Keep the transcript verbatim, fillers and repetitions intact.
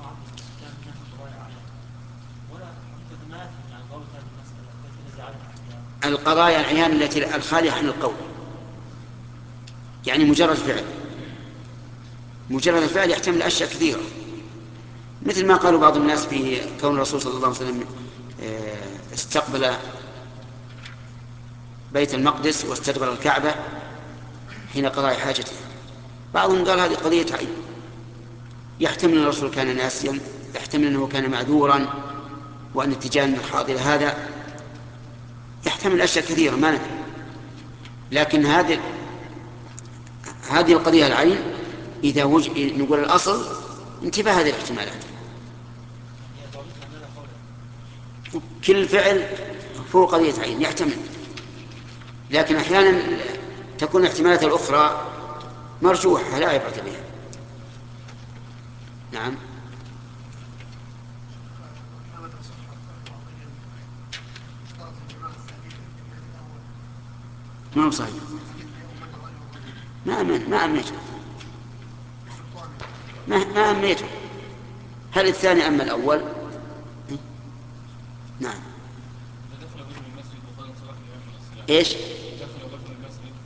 القضايا العيان التي الخالية عن القول، يعني مجرد فعل، مجرد الفعل يحتمل أشياء كثيرة، مثل ما قالوا بعض الناس في كون الرسول صلى الله عليه وسلم استقبل بيت المقدس واستقبل الكعبة حين قضاء حاجته. بعضهم قال هذه قضية عين، يحتمل أن الرسول كان ناسيا، يحتمل أنه كان معذورا، وأن اتجاه الحاضر هذا، يحتمل أشياء كثيرة ما ندري. لكن هذه هذه القضية العين إذا وج... نقول الأصل انتباه هذه الاحتمالات. كل فعل فوق قضية عين يحتمل، لكن أحيانا تكون الاحتمالات الأخرى مرجوحة لا عبرة بها. نعم. ما هو صحيح، ما أمن ما أمنيته ما, ما أمنيته. هل الثاني أما الأول؟ نعم. إيش؟